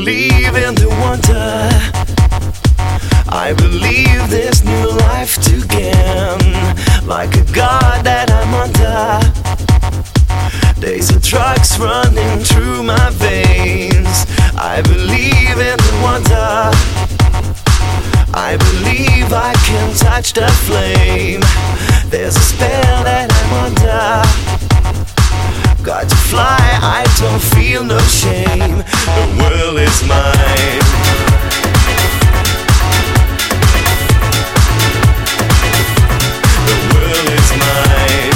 believe in the wonder. I believe there's new life to gain. Like a god that I'm under. There's a drugs running through my veins. I believe in the wonder. I believe I can touch the flame. There's a spell that I'm under. Got to fly, I don't feel no shame. The world is mine. The world is mine.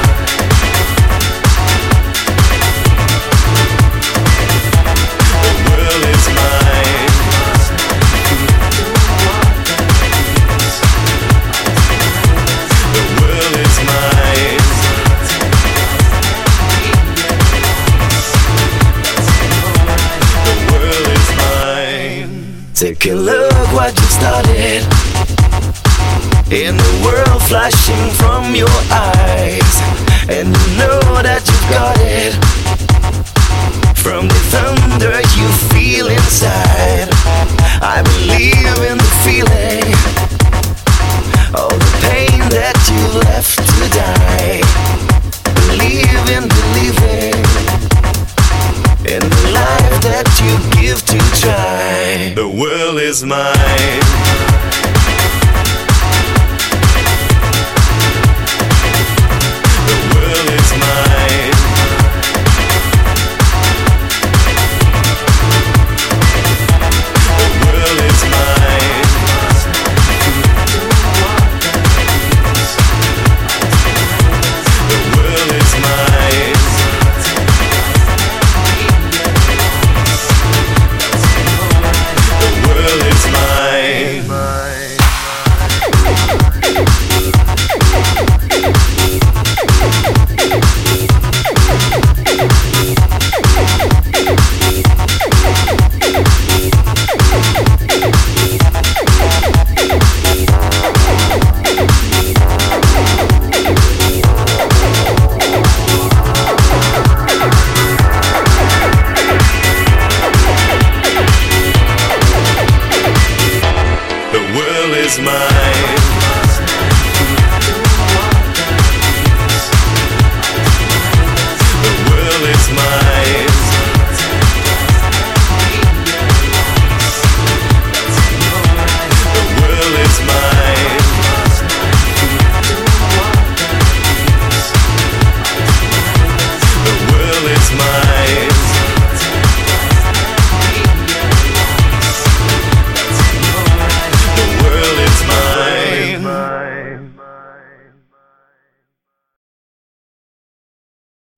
The world is mine. The world is mine. The world is mine. Take a look what you started. In the world flashing from your eyes, and you know that you've got it. From the thunder you feel inside, I believe in the feeling. All the pain that you left to die, believe in believing in the life that you give to try. The world is mine. The world is mine. The world is mine. The world is mine. The world is mine. The world is mine.